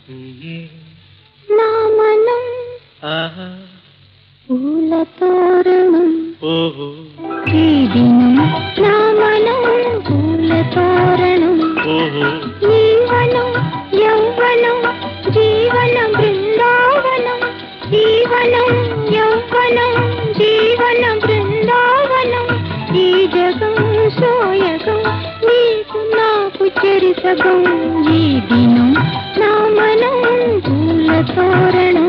నా మనం పూల తోరణం ఈ దినం నా మనం పూల తోరణం జీవనం యౌవనం జీవన బృందావనం జీవనం యౌవనం జీవన బృందావనం ఈ జగం సోయగం నీకు నాకు చెరిసగం ఈ దినం నా మనం పూల తోరణం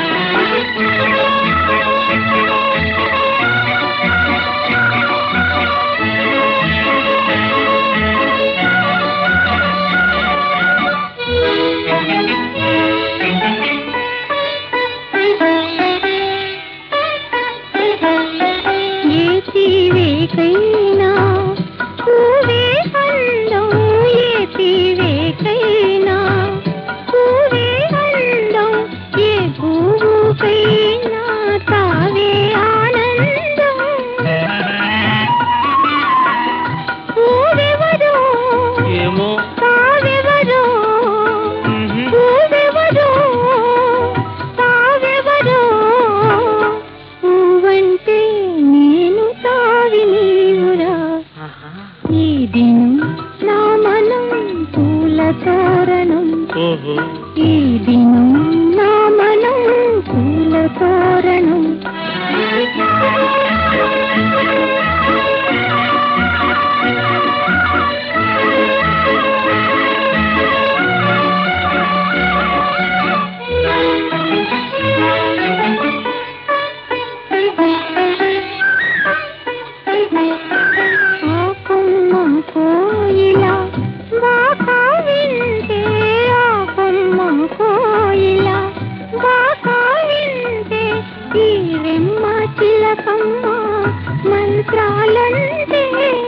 ఏ తీవేకైనా పూవే అందం ఏ తీవేకైనా పూవే అందం ఏ పువ్వుకైనా తావే ఆనందం పూవెవరో ఏమో తావెవరో పూవెవరో తావెవరో పువ్వంటే నేను తావి నీవురా ఈ దినం నా మనం పూల తోరణం ఈ దినం నా మనం పూల తోరణం ఆ కొమ్మ కోయిలా బాకా వింటే ఆ కొమ్మ కోయిలా బాకా వింటే ఈ రెమ్మ చిలకమ్మ మంత్రాలంటే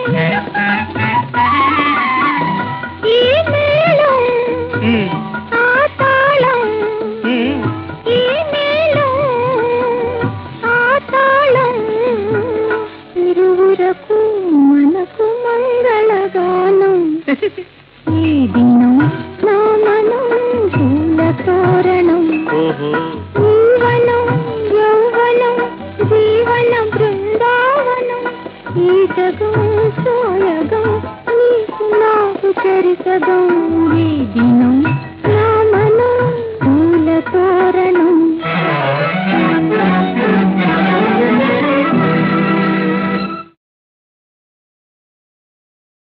ఈ మేళం ఆ తాళం ఈ మేళం ఆ తాళం ఇరువురకు మనకు మంగళగానం ఈ దినం నా మనం పూల తోరణం